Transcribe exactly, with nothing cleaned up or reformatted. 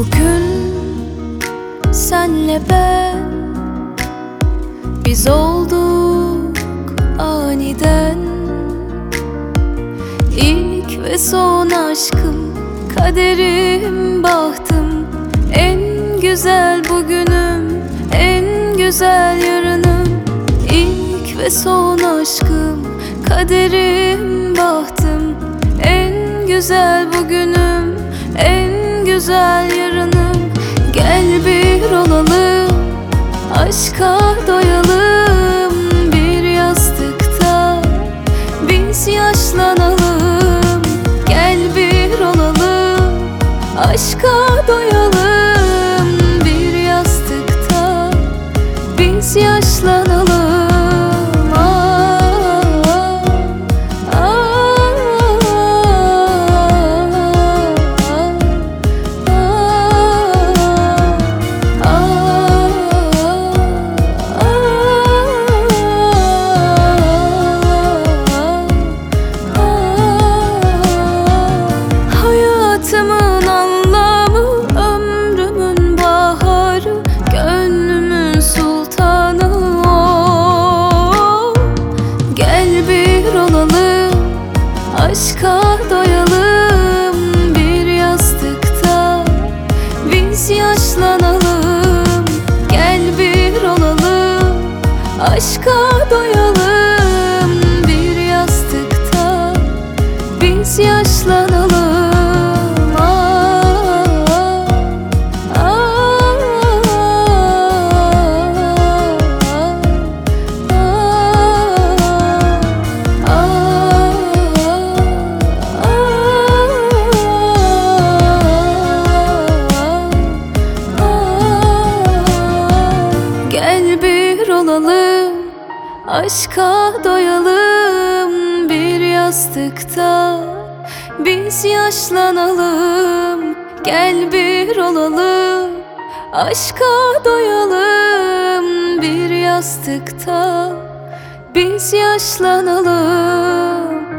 Bugün senle ben, biz olduk aniden. İlk ve son aşkım, kaderim, bahtım. En güzel bugünüm, en güzel yarınım. İlk ve son aşkım, kaderim, bahtım. En güzel bugünüm, en güzel yarınım. Gel bir olalım, aşka doyalım. Bir yastıkta biz yaşlanalım. Gel bir olalım, aşka doyalım. Bir yastıkta biz yaşlanalım. Hayatımın anlamı, ömrümün baharı, gönlümün sultanı o. Gel bir olalım, aşka doyalım. Bir yastıkta biz yaşlanalım. Gel bir olalım, aşka doyalım. Bir yastıkta biz yaşlanalım. Gel bir olalım, aşka doyalım. Bir yastıkta biz yaşlanalım. Gel bir olalım, aşka doyalım. Bir yastıkta biz yaşlanalım.